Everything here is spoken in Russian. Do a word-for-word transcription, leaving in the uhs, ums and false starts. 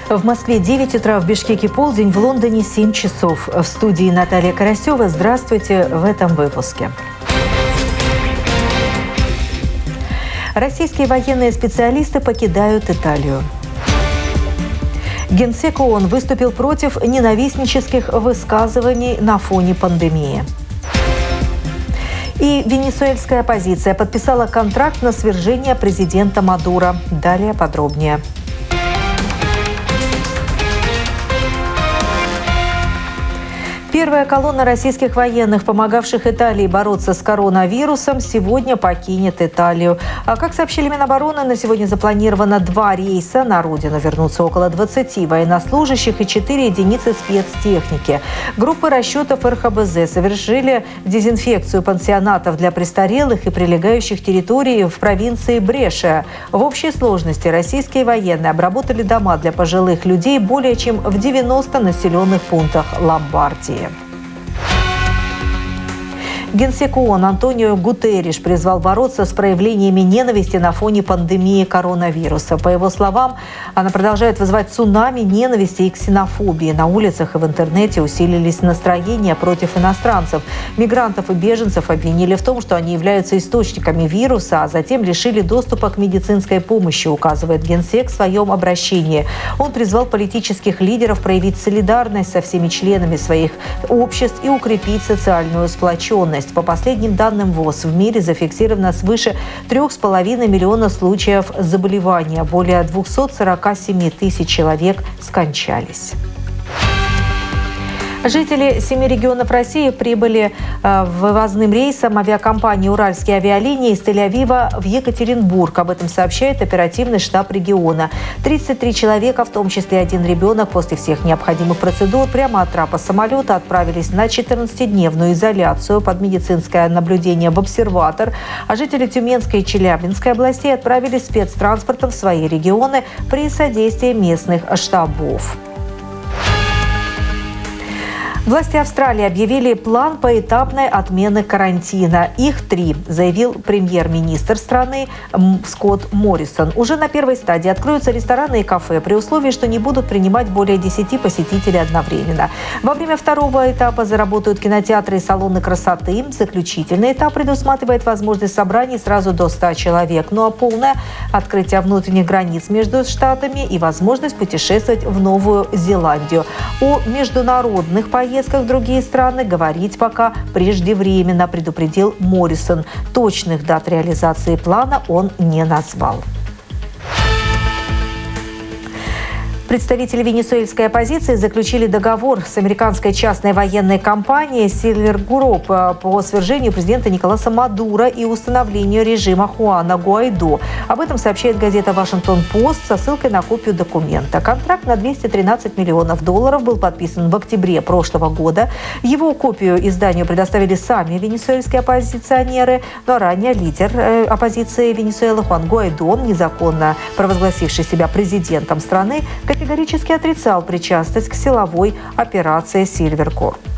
В Москве девять утра, в Бишкеке полдень, в Лондоне семь часов. В студии Наталья Карасева. Здравствуйте в этом выпуске. Российские военные специалисты покидают Италию. Генсек ООН выступил против ненавистнических высказываний на фоне пандемии. И венесуэльская оппозиция подписала контракт на свержение президента Мадуро. Далее подробнее. Первая колонна российских военных, помогавших Италии бороться с коронавирусом, сегодня покинет Италию. А как сообщили Минобороны, на сегодня запланировано два рейса. На родину вернутся около двадцати военнослужащих и четыре единицы спецтехники. Группы расчетов эр ха бэ зэ совершили дезинфекцию пансионатов для престарелых и прилегающих территорий в провинции Брешия. В общей сложности российские военные обработали дома для пожилых людей более чем в девяноста населенных пунктах Ломбардии. Генсек ООН Антонио Гутерриш призвал бороться с проявлениями ненависти на фоне пандемии коронавируса. По его словам, она продолжает вызывать цунами ненависти и ксенофобии. На улицах и в интернете усилились настроения против иностранцев. Мигрантов и беженцев обвинили в том, что они являются источниками вируса, а затем лишили доступа к медицинской помощи, указывает Генсек в своем обращении. Он призвал политических лидеров проявить солидарность со всеми членами своих обществ и укрепить социальную сплоченность. По последним данным ВОЗ, в мире зафиксировано свыше трех с половиной миллиона случаев заболевания. Более двухсот сорока семи тысяч человек скончались. Жители семи регионов России прибыли вывозным рейсом авиакомпании «Уральские авиалинии» из Тель-Авива в Екатеринбург. Об этом сообщает оперативный штаб региона. тридцать три человека, в том числе один ребенок, после всех необходимых процедур прямо от трапа самолета отправились на четырнадцатидневную изоляцию под медицинское наблюдение в обсерватор. А жители Тюменской и Челябинской областей отправились спецтранспортом в свои регионы при содействии местных штабов. Власти Австралии объявили план поэтапной отмены карантина. Их три, заявил премьер-министр страны Скотт Моррисон. Уже на первой стадии откроются рестораны и кафе при условии, что не будут принимать более десяти посетителей одновременно. Во время второго этапа заработают кинотеатры и салоны красоты. Заключительный этап предусматривает возможность собраний сразу до ста человек. Ну а полное открытие внутренних границ между штатами и возможность путешествовать в Новую Зеландию. О международных поездках в другие страны говорить пока преждевременно, предупредил Моррисон. Точных дат реализации плана он не назвал. Представители венесуэльской оппозиции заключили договор с американской частной военной компанией Silver Group по свержению президента Николаса Мадуро и установлению режима Хуана Гуайдо. Об этом сообщает газета «Вашингтон-Пост» со ссылкой на копию документа. Контракт на двести тринадцать миллионов долларов был подписан в октябре прошлого года. Его копию изданию предоставили сами венесуэльские оппозиционеры, но ранее лидер оппозиции Венесуэлы Хуан Гуайдо, незаконно провозгласивший себя президентом страны, категорически отрицал причастность к силовой операции «Сильверкор».